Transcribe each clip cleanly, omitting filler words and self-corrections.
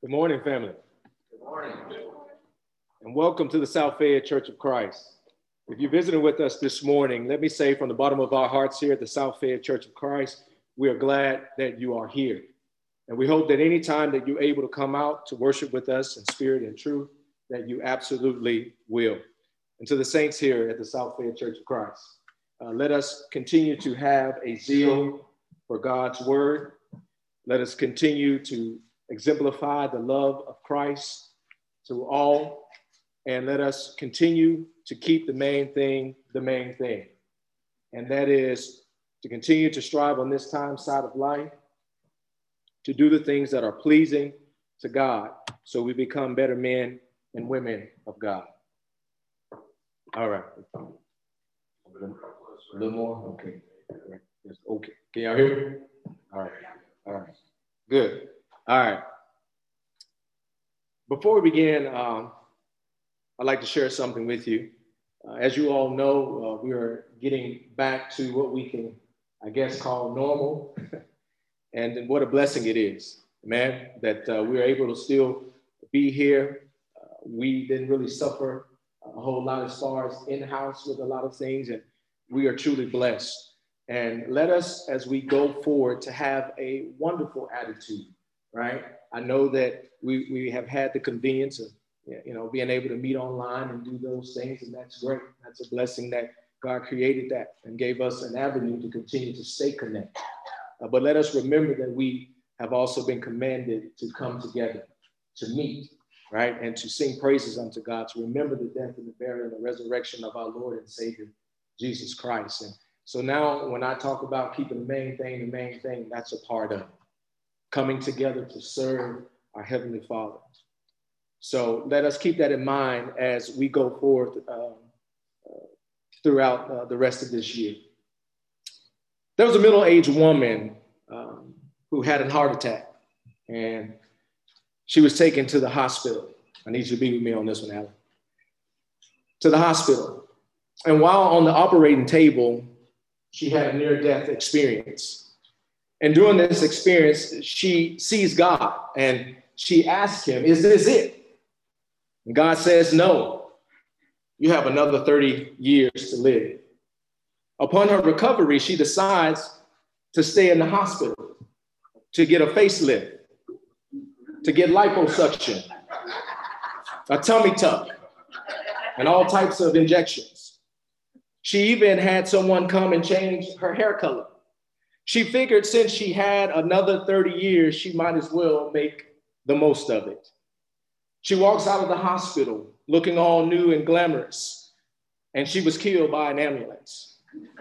Good morning, family. Good morning. And welcome to the South Fayette Church of Christ. If you're visiting with us this morning, let me say from the bottom of our hearts here at the South Fayette Church of Christ, we are glad that you are here. And we hope that any time that you're able to come out to worship with us in spirit and truth, that you absolutely will. And to the saints here at the South Fayette Church of Christ, let us continue to have a zeal for God's word. Let us continue to exemplify the love of Christ to all, and let us continue to keep the main thing, and that is to continue to strive on this time side of life, to do the things that are pleasing to God, so we become better men and women of God. All right. A little more? Okay. Okay. Can y'all hear me? All right. All right. Good. All right. Before we begin, I'd like to share something with you. As you all know, we are getting back to what we can, I guess, call normal. And what a blessing it is, man, that we are able to still be here. We didn't really suffer a whole lot as far as in-house with a lot of things, and we are truly blessed. And let us, as we go forward, to have a wonderful attitude, right? I know that we have had the convenience of, being able to meet online and do those things, and that's great. That's a blessing that God created that and gave us an avenue to continue to stay connected. But let us remember that we have also been commanded to come together, to meet, right? And to sing praises unto God, to remember the death and the burial and the resurrection of our Lord and Savior, Jesus Christ. And so now when I talk about keeping the main thing, that's a part of it. Coming together to serve our Heavenly Father. So let us keep that in mind as we go forth throughout the rest of this year. There was a middle-aged woman who had a heart attack, and she was taken to the hospital. I need you to be with me on this one, Alan. To the hospital. And while on the operating table, she had a near-death experience. And during this experience, she sees God, and she asks him, "Is this it?" And God says, "No, you have another 30 years to live." Upon her recovery, she decides to stay in the hospital, to get a facelift, to get liposuction, a tummy tuck, and all types of injections. She even had someone come and change her hair color. She figured since she had another 30 years, she might as well make the most of it. She walks out of the hospital looking all new and glamorous, and she was killed by an ambulance.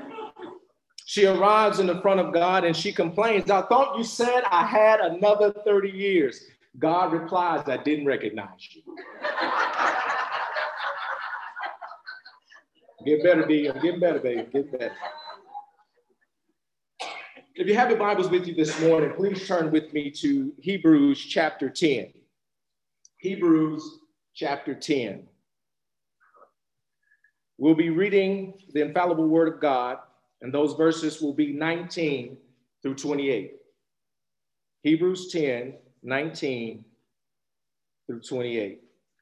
She arrives in the front of God and she complains, "I thought you said I had another 30 years. God replies, "I didn't recognize you." Get better, B. I'm getting better, baby. Get better. If you have your Bibles with you this morning, please turn with me to Hebrews chapter 10. Hebrews chapter 10. We'll be reading the infallible word of God, and those verses will be 19 through 28. Hebrews 10, 19 through 28.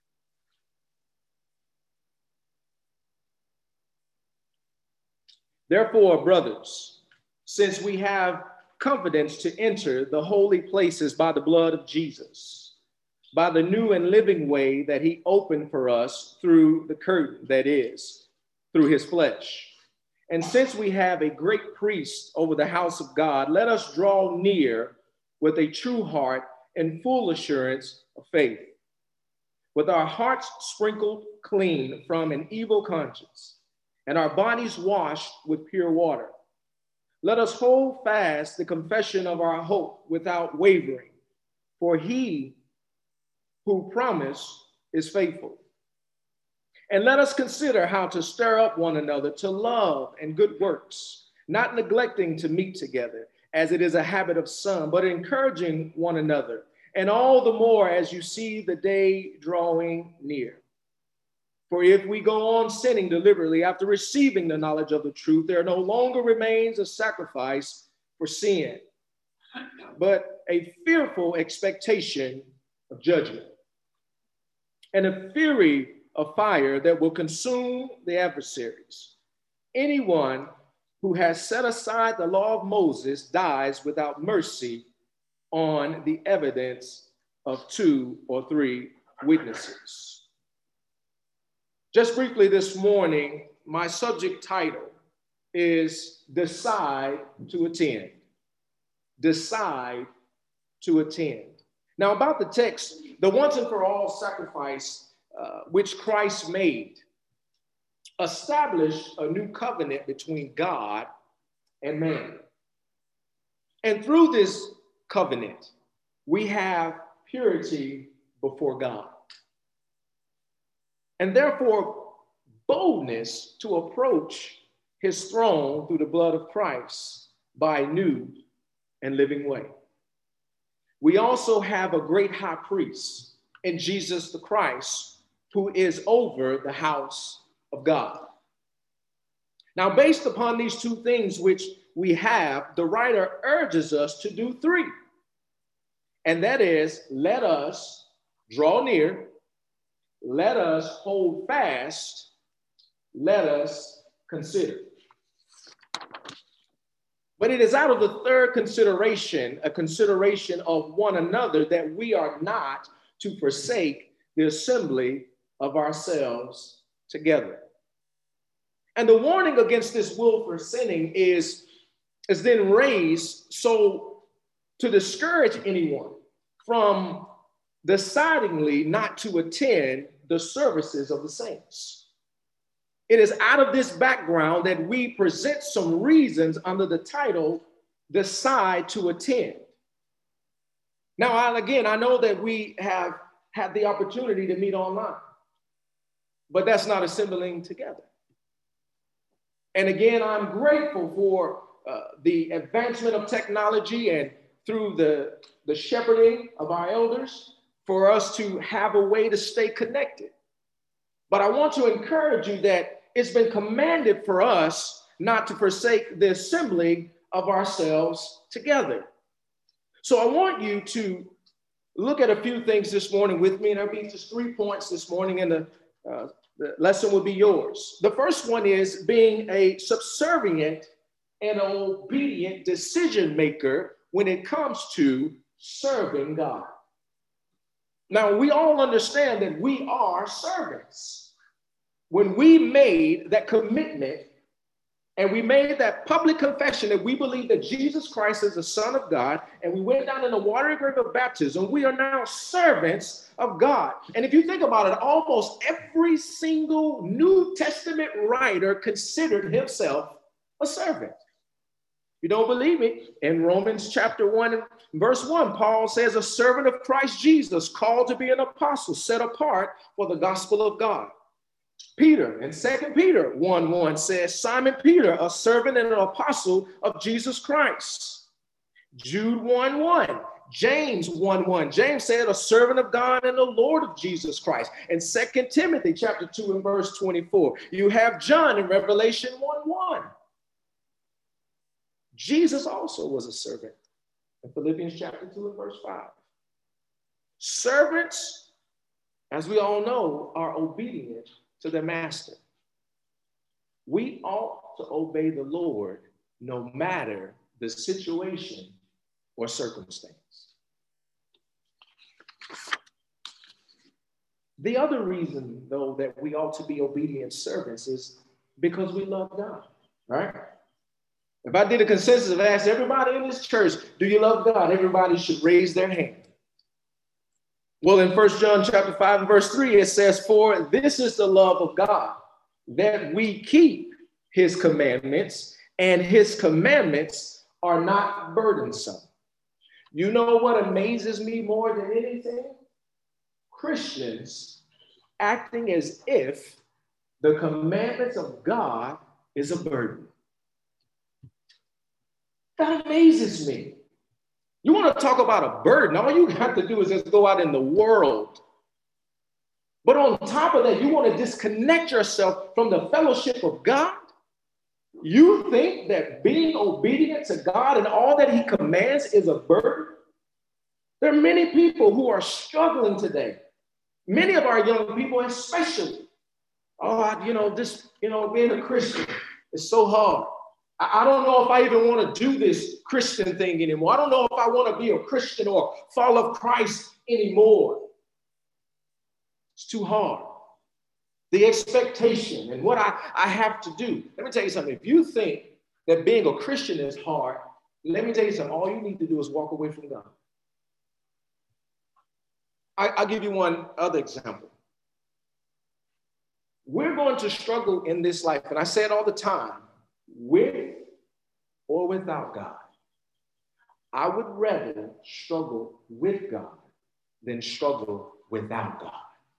Therefore, brothers, since we have confidence to enter the holy places by the blood of Jesus, by the new and living way that he opened for us through the curtain, that is, through his flesh. And since we have a great priest over the house of God, let us draw near with a true heart and full assurance of faith, with our hearts sprinkled clean from an evil conscience and our bodies washed with pure water. Let us hold fast the confession of our hope without wavering, for he who promised is faithful. And let us consider how to stir up one another to love and good works, not neglecting to meet together, as it is a habit of some, but encouraging one another, and all the more as you see the day drawing near. For if we go on sinning deliberately after receiving the knowledge of the truth, there no longer remains a sacrifice for sin, but a fearful expectation of judgment, and a fury of fire that will consume the adversaries. Anyone who has set aside the law of Moses dies without mercy on the evidence of 2 or 3 witnesses. Just briefly this morning, my subject title is Decide to Attend. Decide to attend. Now, about the text, the once and for all sacrifice which Christ made established a new covenant between God and man. And through this covenant, we have purity before God. And therefore, boldness to approach his throne through the blood of Christ by a new and living way. We also have a great high priest in Jesus the Christ, who is over the house of God. Now, based upon these 2 things which we have, the writer urges us to do 3. And that is, let us draw near, let us hold fast, let us consider. But it is out of the third consideration, a consideration of one another, that we are not to forsake the assembly of ourselves together. And the warning against this willful sinning is then raised so to discourage anyone from decidingly not to attend the services of the saints. It is out of this background that we present some reasons under the title, Decide to Attend. Now, I know that we have had the opportunity to meet online, but that's not assembling together. And again, I'm grateful for the advancement of technology and through the shepherding of our elders for us to have a way to stay connected. But I want to encourage you that it's been commanded for us not to forsake the assembling of ourselves together. So I want you to look at a few things this morning with me, and there'll be just 3 points this morning, and the lesson will be yours. The first one is being a subservient and obedient decision maker when it comes to serving God. Now, we all understand that we are servants. When we made that commitment and we made that public confession that we believe that Jesus Christ is the Son of God, and we went down in the watery grave of baptism, we are now servants of God. And if you think about it, almost every single New Testament writer considered himself a servant. You don't believe me? In Romans chapter 1, verse 1, Paul says, a servant of Christ Jesus, called to be an apostle, set apart for the gospel of God. Peter in 2 Peter 1:1 says, Simon Peter, a servant and an apostle of Jesus Christ. Jude 1:1, James 1:1, James said, a servant of God and the Lord of Jesus Christ. And 2 Timothy chapter 2 and verse 24. You have John in Revelation 1:1. Jesus also was a servant in Philippians chapter 2 and verse 5. Servants, as we all know, are obedient to their master. We ought to obey the Lord no matter the situation or circumstance. The other reason, though, that we ought to be obedient servants is because we love God, right? If I did a consensus and asked everybody in this church, do you love God? Everybody should raise their hand. Well, in 1 John chapter 5 and verse 3, it says, for this is the love of God, that we keep his commandments, and his commandments are not burdensome. You know what amazes me more than anything? Christians acting as if the commandments of God is a burden. That amazes me. You want to talk about a burden, all you have to do is just go out in the world. But on top of that, you want to disconnect yourself from the fellowship of God? You think that being obedient to God and all that he commands is a burden? There are many people who are struggling today. Many of our young people, especially. Being a Christian is so hard. I don't know if I even want to do this Christian thing anymore. I don't know if I want to be a Christian or follow Christ anymore. It's too hard. The expectation and what I have to do. Let me tell you something. If you think that being a Christian is hard, let me tell you something. All you need to do is walk away from God. I'll give you one other example. We're going to struggle in this life, and I say it all the time, with or without God. I would rather struggle with God than struggle without God.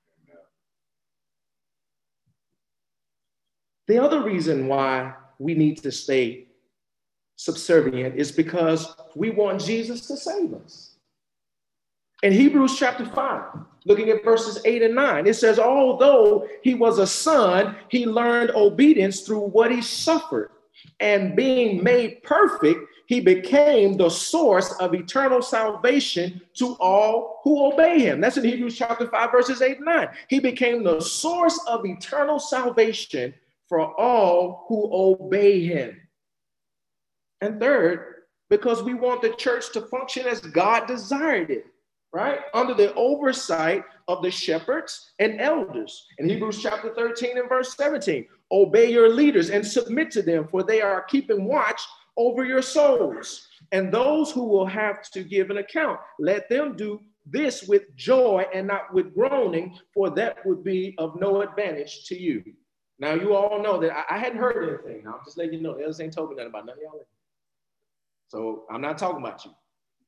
The other reason why we need to stay subservient is because we want Jesus to save us. In Hebrews chapter 5, looking at verses 8 and 9, it says, although he was a son, he learned obedience through what he suffered. And being made perfect, he became the source of eternal salvation to all who obey him. That's in Hebrews chapter 5, verses 8 and 9. He became the source of eternal salvation for all who obey him. And third, because we want the church to function as God desired it. Right? Under the oversight of the shepherds and elders. In Hebrews chapter 13 and verse 17, obey your leaders and submit to them, for they are keeping watch over your souls. And those who will have to give an account, let them do this with joy and not with groaning, for that would be of no advantage to you. Now, you all know that I hadn't heard anything. I'm just letting you know. The others ain't told me nothing about none of y'all. So I'm not talking about you.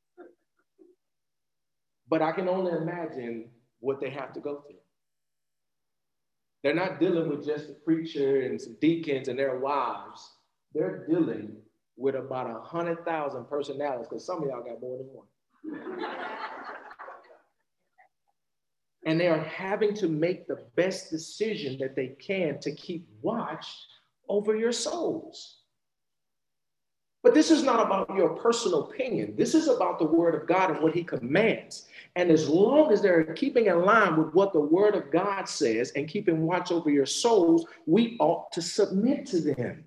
But I can only imagine what they have to go through. They're not dealing with just the preacher and some deacons and their wives. They're dealing with about 100,000 personalities, because some of y'all got more than one. And they are having to make the best decision that they can to keep watch over your souls. But this is not about your personal opinion. This is about the word of God and what he commands. And as long as they're keeping in line with what the word of God says and keeping watch over your souls, we ought to submit to them.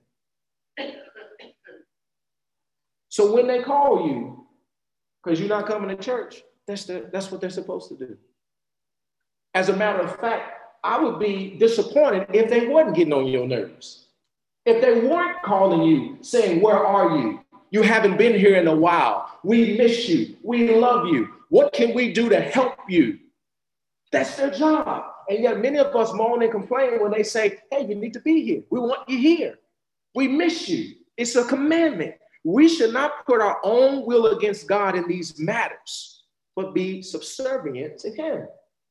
So when they call you, because you're not coming to church, that's what they're supposed to do. As a matter of fact, I would be disappointed if they wasn't getting on your nerves. If they weren't calling you, saying, where are you? You haven't been here in a while. We miss you. We love you. What can we do to help you? That's their job. And yet many of us moan and complain when they say, hey, you need to be here. We want you here. We miss you. It's a commandment. We should not put our own will against God in these matters, but be subservient to him.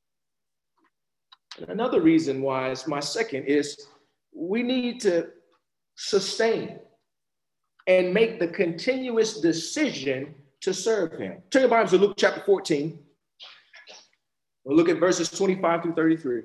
And another reason why is my second is we need to sustain and make the continuous decision to serve him. Turn your Bibles to Luke chapter 14. We'll look at verses 25 through 33.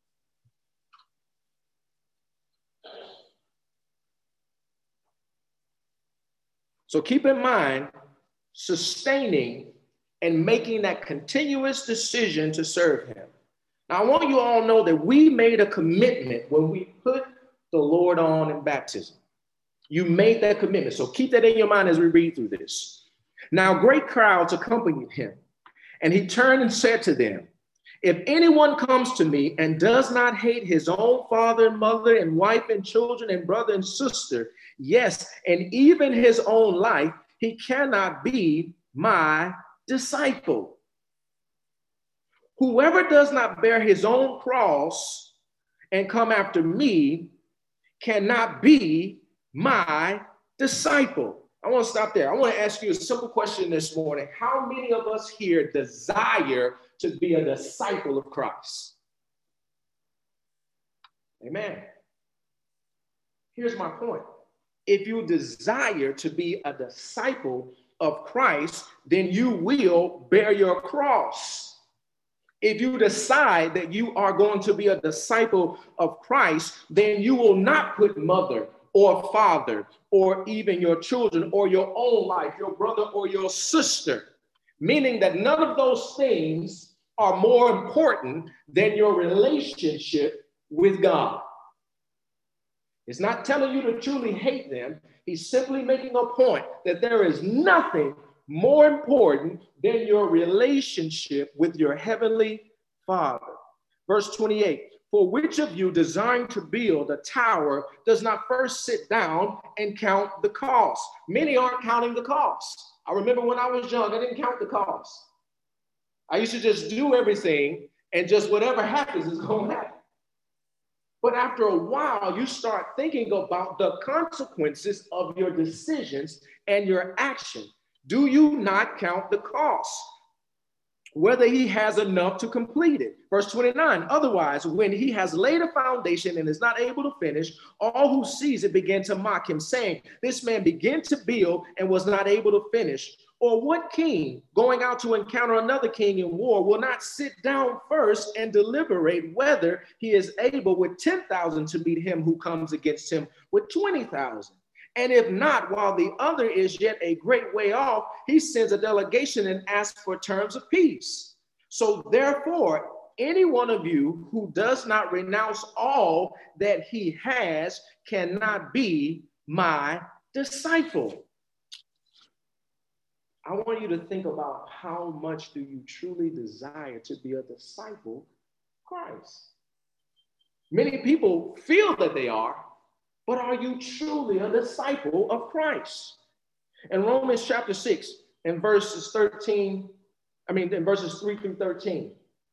So keep in mind, sustaining and making that continuous decision to serve him. Now, I want you all to know that we made a commitment when we put the Lord on in baptism. You made that commitment. So keep that in your mind as we read through this. Now, great crowds accompanied him, and he turned and said to them, if anyone comes to me and does not hate his own father and mother and wife and children and brother and sister, yes, and even his own life, he cannot be my disciple. Whoever does not bear his own cross and come after me cannot be my disciple. I want to stop there. I want to ask you a simple question this morning. How many of us here desire to be a disciple of Christ? Amen. Here's my point. If you desire to be a disciple of Christ, then you will bear your cross. If you decide that you are going to be a disciple of Christ, then you will not put mother or father or even your children or your own life, your brother or your sister. meaning that none of those things are more important than your relationship with God. It's not telling you to truly hate them. He's simply making a point that there is nothing more important than your relationship with your heavenly Father. Verse 28, for which of you desiring to build a tower does not first sit down and count the cost? Many aren't counting the cost. I remember when I was young, I didn't count the cost. I used to just do everything and just whatever happens is going to happen. But after a while, you start thinking about the consequences of your decisions and your action. Do you not count the cost? Whether he has enough to complete it. Verse 29, otherwise, when he has laid a foundation and is not able to finish, all who sees it begin to mock him, saying, this man began to build and was not able to finish. Or what king going out to encounter another king in war will not sit down first and deliberate whether he is able with 10,000 to meet him who comes against him with 20,000? And if not, while the other is yet a great way off, he sends a delegation and asks for terms of peace. So therefore, any one of you who does not renounce all that he has cannot be my disciple. I want you to think about how much do you truly desire to be a disciple of Christ? Many people feel that they are, but are you truly a disciple of Christ? In Romans chapter 6, in verses 3 through 13,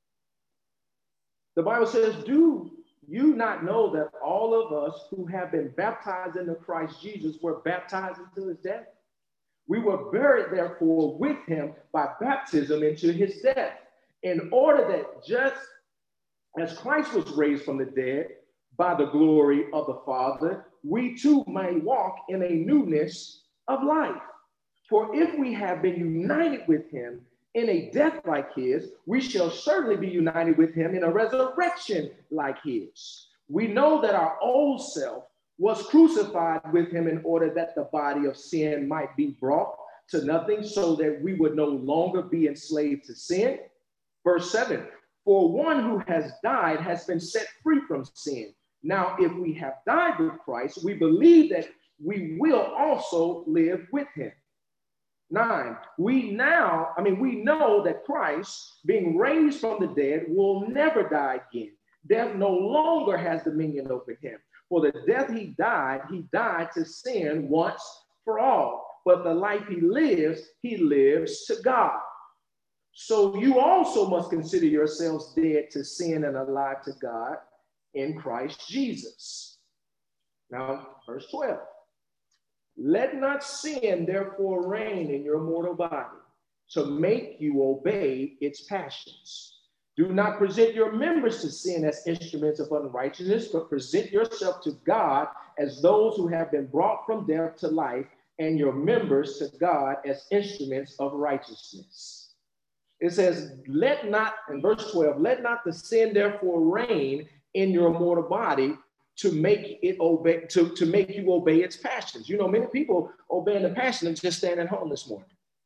the Bible says, do you not know that all of us who have been baptized into Christ Jesus were baptized into his death? We were buried, therefore, with him by baptism into his death, in order that just as Christ was raised from the dead by the glory of the Father, we too may walk in a newness of life. For if we have been united with him in a death like his, we shall certainly be united with him in a resurrection like his. We know that our old self was crucified with him in order that the body of sin might be brought to nothing, so that we would no longer be enslaved to sin. Verse 7, for one who has died has been set free from sin. Now, if we have died with Christ, we believe that we will also live with him. 9, we know that Christ, being raised from the dead, will never die again. Death no longer has dominion over him. For the death he died to sin once for all. But the life he lives to God. So you also must consider yourselves dead to sin and alive to God in Christ Jesus. Now, verse 12. Let not sin therefore reign in your mortal body to make you obey its passions. Do not present your members to sin as instruments of unrighteousness, but present yourself to God as those who have been brought from death to life, and your members to God as instruments of righteousness. It says, in verse 12, let not the sin therefore reign in your mortal body to make it obey, to make you obey its passions. You know, many people obeying the passion and just staying at home this morning.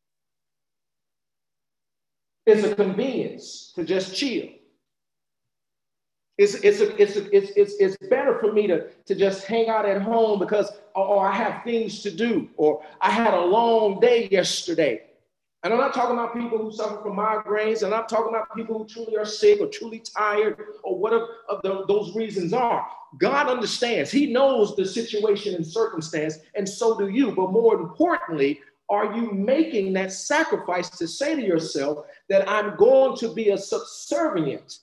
It's a convenience to just chill. It's better for me to just hang out at home because or I have things to do, or I had a long day yesterday. And I'm not talking about people who suffer from migraines, and I'm talking about people who truly are sick or truly tired or whatever those reasons are. God understands. He knows the situation and circumstance, and so do you. But more importantly, are you making that sacrifice to say to yourself that I'm going to be a subservient,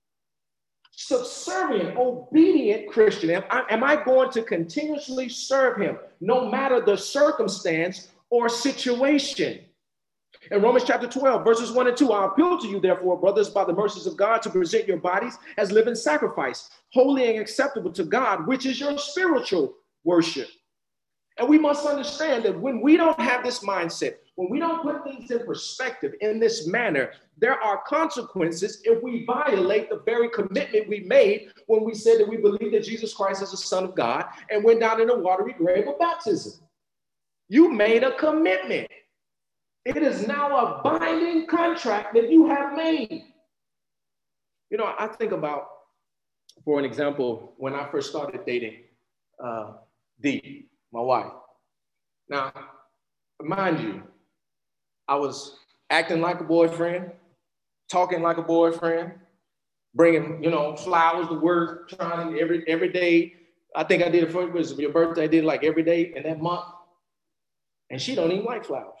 obedient Christian? Am I going to continuously serve him no matter the circumstance or situation? In Romans chapter 12, verses 1 and 2, I appeal to you, therefore, brothers, by the mercies of God, to present your bodies as living sacrifice, holy and acceptable to God, which is your spiritual worship. And we must understand that when we don't have this mindset, when we don't put things in perspective in this manner, there are consequences if we violate the very commitment we made when we said that we believe that Jesus Christ is the Son of God and went down in the watery grave of baptism. You made a commitment. It is now a binding contract that you have made. You know, I think about, for an example, when I first started dating Dee, my wife. Now, mind you, I was acting like a boyfriend, talking like a boyfriend, bringing, you know, flowers to work, trying every day. I think I did it for your birthday. I did it like every day in that month. And she don't even like flowers.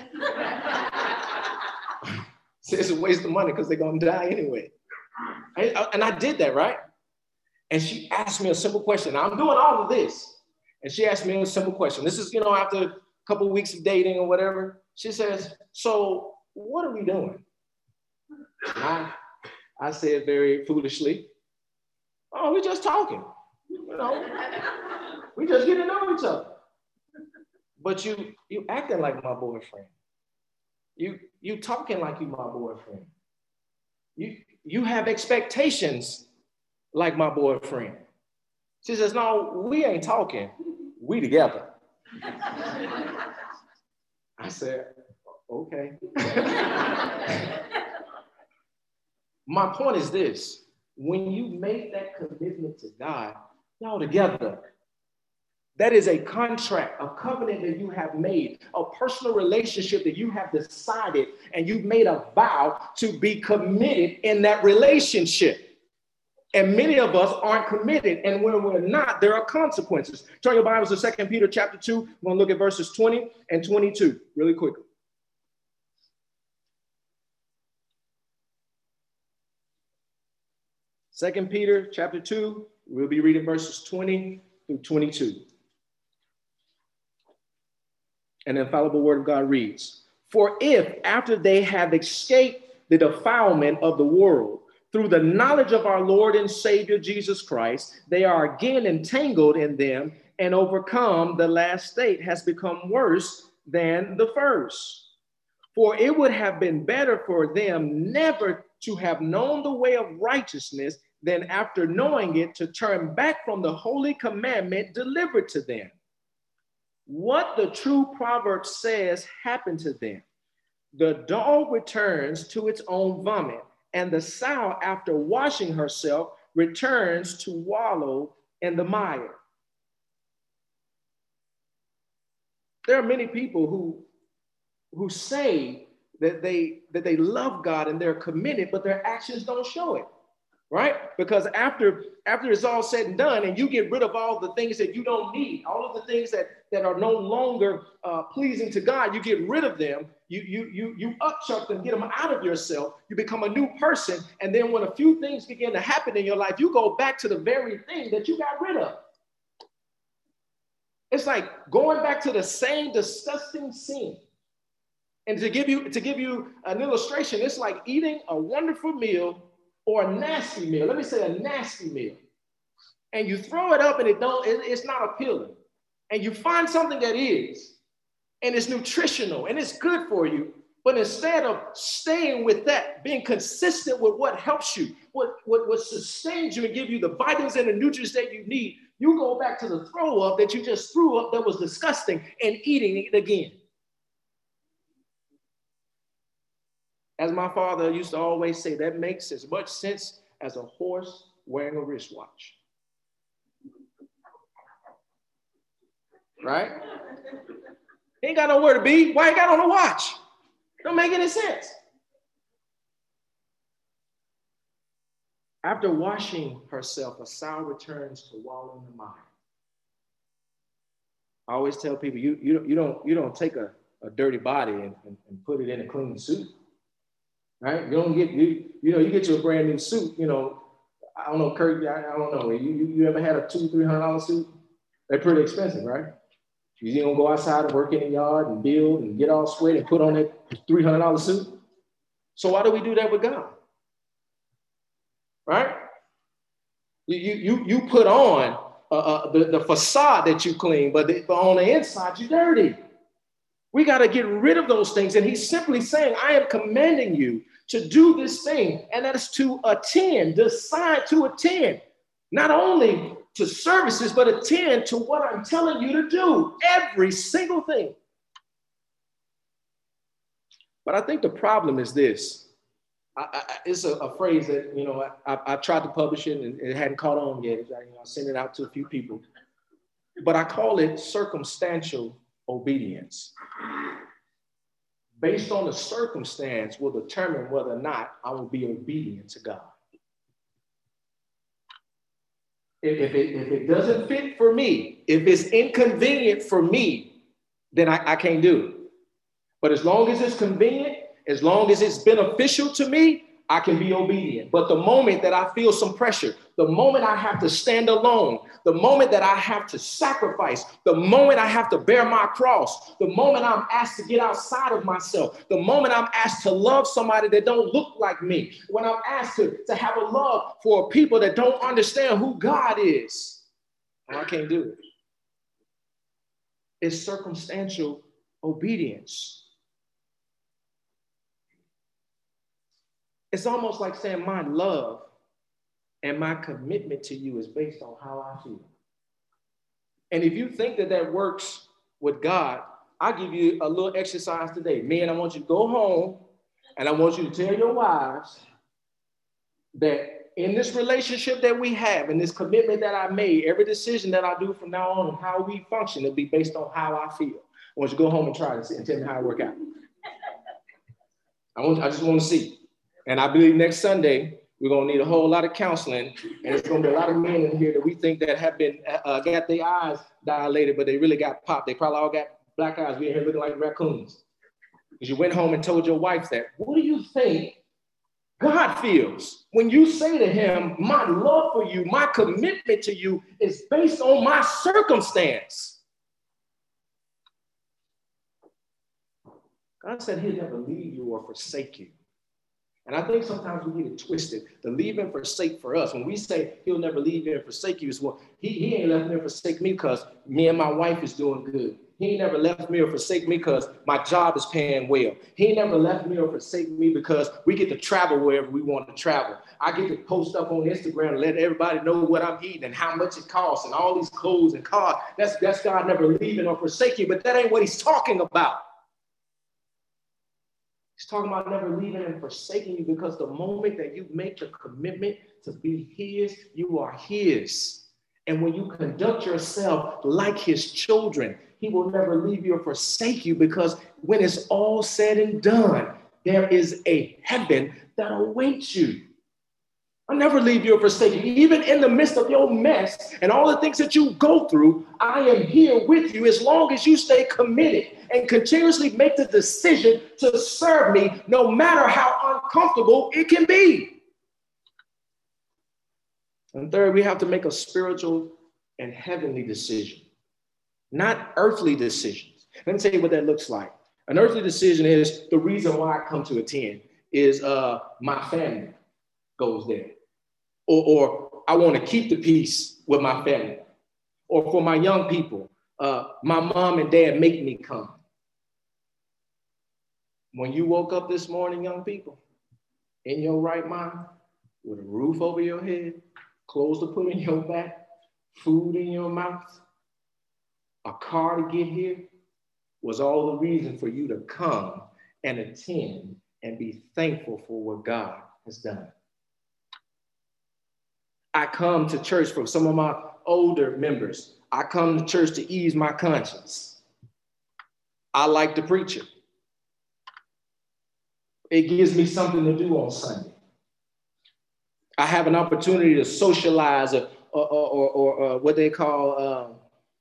So it's a waste of money because they're going to die anyway. And I did that, right? And she asked me a simple question. Now, I'm doing all of this. And she asked me a simple question. This is, you know, after a couple of weeks of dating or whatever. She says, so what are we doing? And I said very foolishly, oh, we're just talking. You know, we just get to know each other. But you acting like my boyfriend. You talking like you my boyfriend. You have expectations like my boyfriend. She says, no, we ain't talking. We together. I said, okay. My point is this. When you make that commitment to God, y'all together. That is a contract, a covenant that you have made, a personal relationship that you have decided and you've made a vow to be committed in that relationship. And many of us aren't committed. And when we're not, there are consequences. Turn your Bibles to 2 Peter chapter 2. We're going to look at verses 20 and 22 really quickly. 2 Peter chapter 2, we'll be reading verses 20 through 22. And the infallible word of God reads, for if after they have escaped the defilement of the world, through the knowledge of our Lord and Savior Jesus Christ, they are again entangled in them and overcome, the last state has become worse than the first. For it would have been better for them never to have known the way of righteousness than after knowing it to turn back from the holy commandment delivered to them. What the true proverb says happened to them. The dog returns to its own vomit, and the sow, after washing herself, returns to wallow in the mire. There are many people who say that they love God and they're committed, but their actions don't show it, right? Because after it's all said and done, and you get rid of all the things that you don't need, all of the things that are no longer pleasing to God, you get rid of them. You upchuck them, get them out of yourself. You become a new person. And then when a few things begin to happen in your life, you go back to the very thing that you got rid of. It's like going back to the same disgusting sin. And to give you an illustration, it's like eating a wonderful meal or a nasty meal. Let me say a nasty meal. And you throw it up and it's not appealing. And you find something that is, and it's nutritional and it's good for you. But instead of staying with that, being consistent with what helps you, what sustains you and give you the vitamins and the nutrients that you need, you go back to the throw up that you just threw up that was disgusting and eating it again. As my father used to always say, that makes as much sense as a horse wearing a wristwatch. Right? He ain't got nowhere to be. Why he got on a watch? Don't make any sense. After washing herself, a sow returns to wallow in the mire. I always tell people, you don't take a dirty body and put it in a clean suit. Right? You don't get you get you a brand new suit. You know, I don't know, Kurt. I don't know. You ever had a $200-300 suit? They're pretty expensive, right? You don't go outside and work in the yard and build and get all sweaty and put on that $300 suit. So why do we do that with God? Right? You put on the facade that you clean, but on the inside you're dirty. We got to get rid of those things. And he's simply saying, I am commanding you to do this thing. And that is to attend, decide to attend, not only to services, but attend to what I'm telling you to do. Every single thing. But I think the problem is this. It's a phrase that, I tried to publish it and it hadn't caught on yet. I sent it out to a few people. But I call it circumstantial obedience. Based on the circumstance will determine whether or not I will be obedient to God. If it doesn't fit for me, if it's inconvenient for me, then I can't do it. But as long as it's convenient, as long as it's beneficial to me, I can be obedient. But the moment that I feel some pressure, the moment I have to stand alone, the moment that I have to sacrifice, the moment I have to bear my cross, the moment I'm asked to get outside of myself, the moment I'm asked to love somebody that don't look like me, when I'm asked to have a love for people that don't understand who God is, I can't do it. It's circumstantial obedience. It's almost like saying my love and my commitment to you is based on how I feel. And if you think that that works with God, I'll give you a little exercise today. Men, I want you to go home and I want you to tell your wives that in this relationship that we have, in this commitment that I made, every decision that I do from now on and how we function, it'll be based on how I feel. I want you to go home and try this and tell me how it work out. I just want to see. And I believe next Sunday, we're going to need a whole lot of counseling. And there's going to be a lot of men in here that we think that have been, got their eyes dilated, but they really got popped. They probably all got black eyes. We're here looking like raccoons. Because you went home and told your wife that. What do you think God feels when you say to him, my love for you, my commitment to you is based on my circumstance? God said he'll never leave you or forsake you. And I think sometimes we get it twisted. The leave and forsake for us, when we say he'll never leave you and forsake you, is well, he ain't left me or forsake me because me and my wife is doing good. He ain't never left me or forsake me because my job is paying well. He ain't never left me or forsake me because we get to travel wherever we want to travel. I get to post up on Instagram and let everybody know what I'm eating and how much it costs and all these clothes and cars. That's God never leaving or forsaking, but that ain't what he's talking about. He's talking about never leaving and forsaking you, because the moment that you make the commitment to be his, you are his. And when you conduct yourself like his children, he will never leave you or forsake you, because when it's all said and done, there is a heaven that awaits you. I'll never leave you or forsake you. Even in the midst of your mess and all the things that you go through, I am here with you as long as you stay committed and continuously make the decision to serve me, no matter how uncomfortable it can be. And third, we have to make a spiritual and heavenly decision, not earthly decisions. Let me tell you what that looks like. An earthly decision is the reason why I come to attend is my family goes there. Or I want to keep the peace with my family. Or for my young people, my mom and dad make me come. When you woke up this morning, young people, in your right mind, with a roof over your head, clothes to put in your back, food in your mouth, a car to get here, was all the reason for you to come and attend and be thankful for what God has done. I come to church for some of my older members. I come to church to ease my conscience. I like the preacher. It gives me something to do on Sunday. I have an opportunity to socialize or what they call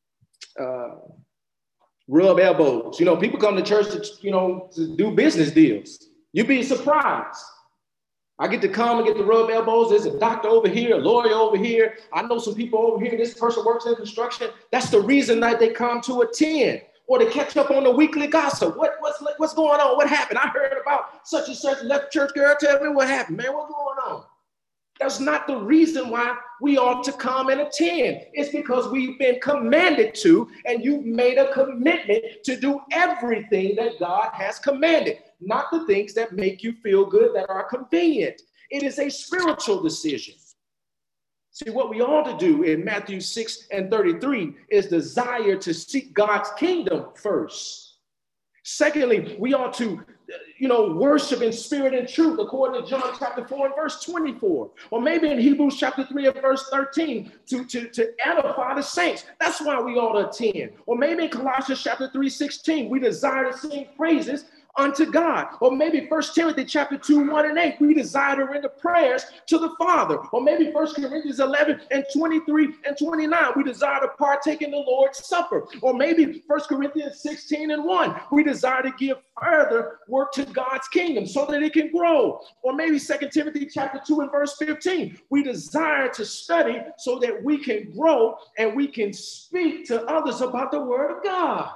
rub elbows. You know, people come to church to do business deals. You'd be surprised. I get to come and get to rub elbows. There's a doctor over here, a lawyer over here. I know some people over here. This person works in construction. That's the reason that they come to attend or to catch up on the weekly gossip. What's going on? What happened? I heard about such and such. Left church girl. Tell me what happened, man. What's going on? That's not the reason why we ought to come and attend. It's because we've been commanded to, and you've made a commitment to do everything that God has commanded, not the things that make you feel good, that are convenient. It is a spiritual decision. See, what we ought to do in Matthew 6:33 is desire to seek God's kingdom first. Secondly, we ought to worship in spirit and truth, according to John chapter 4 and verse 24. Or maybe in Hebrews chapter 3 and verse 13, to edify the saints. That's why we ought to attend. Or maybe in Colossians chapter 3:16, we desire to sing praises unto God. Or maybe 1 Timothy chapter 2, 1 and 8, we desire to render prayers to the Father. Or maybe 1 Corinthians 11 and 23 and 29, we desire to partake in the Lord's Supper. Or maybe 1 Corinthians 16 and 1, we desire to give further work to God's kingdom so that it can grow. Or maybe 2 Timothy chapter 2 and verse 15, we desire to study so that we can grow and we can speak to others about the word of God.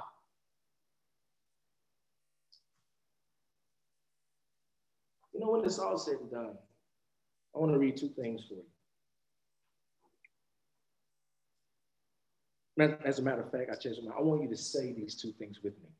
When it's all said and done, I want to read two things for you. As a matter of fact, I want you to say these two things with me.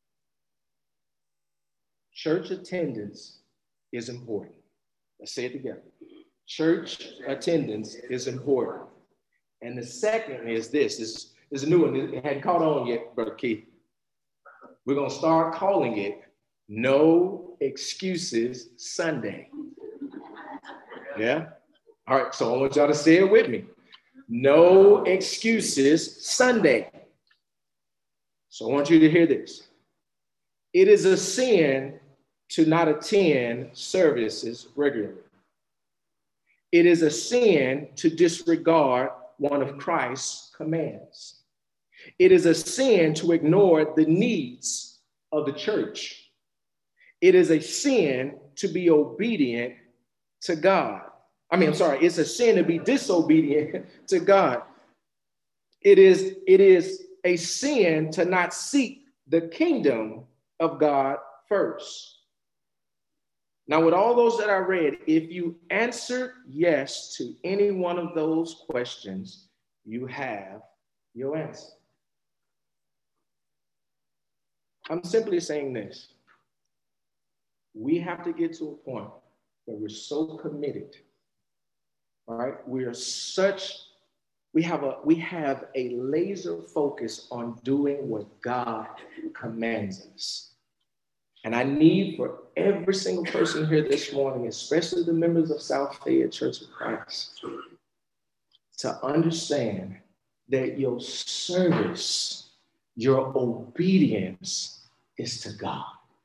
Church attendance is important. Let's say it together. Church attendance is important. And the second is this. This is a new one. It hadn't caught on yet, Brother Keith. We're going to start calling it No Excuses Sunday. Yeah? All right, so I want y'all to say it with me. No Excuses Sunday. So I want you to hear this. It is a sin to not attend services regularly. It is a sin to disregard one of Christ's commands. It is a sin to ignore the needs of the church. It is a sin to be obedient to God. It's a sin to be disobedient to God. It is a sin to not seek the kingdom of God first. Now, with all those that I read, if you answer yes to any one of those questions, you have your answer. I'm simply saying this. We have to get to a point where we're so committed, all right? We have a laser focus on doing what God commands us. And I need for every single person here this morning, especially the members of South Fayette Church of Christ, to understand that your service, your obedience is to God.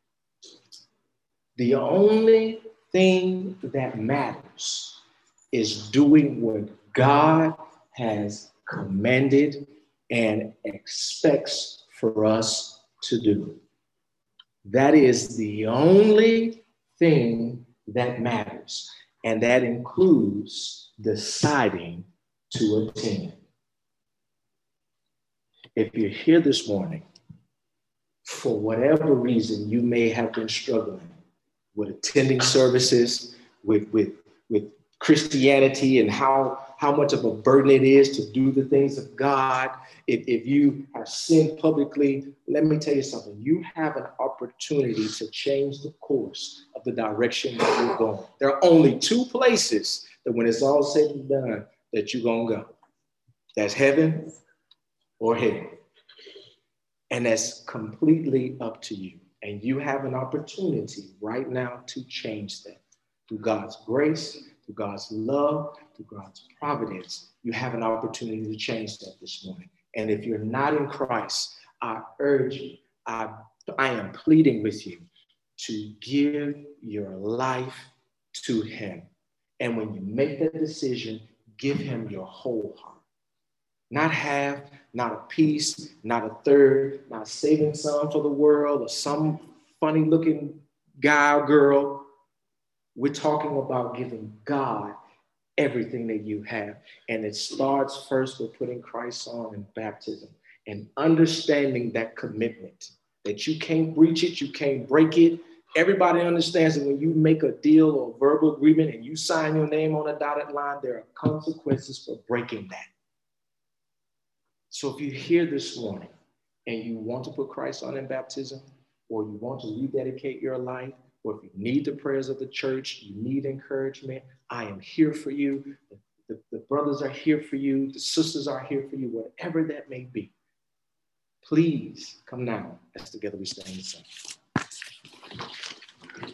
The only thing that matters is doing what God has commanded and expects for us to do. That is the only thing that matters, and that includes deciding to attend. If you're here this morning, for whatever reason, you may have been struggling with attending services, with Christianity and how much of a burden it is to do the things of God. If you have sinned publicly, let me tell you something. You have an opportunity to change the course of the direction that you're going. There are only two places that when it's all said and done that you're going to go. That's heaven or hell. And that's completely up to you. And you have an opportunity right now to change that. Through God's grace, through God's love, through God's providence, you have an opportunity to change that this morning. And if you're not in Christ, I urge you, I am pleading with you to give your life to him. And when you make that decision, give him your whole heart. Not half, not a piece, not a third, not saving some for the world or some funny looking guy or girl. We're talking about giving God everything that you have. And it starts first with putting Christ on in baptism and understanding that commitment, that you can't breach it, you can't break it. Everybody understands that when you make a deal or verbal agreement and you sign your name on a dotted line, there are consequences for breaking that. So if you're here this morning and you want to put Christ on in baptism, or you want to rededicate your life, or if you need the prayers of the church, you need encouragement, I am here for you. The brothers are here for you. The sisters are here for you, whatever that may be. Please come now as together we stand and sing.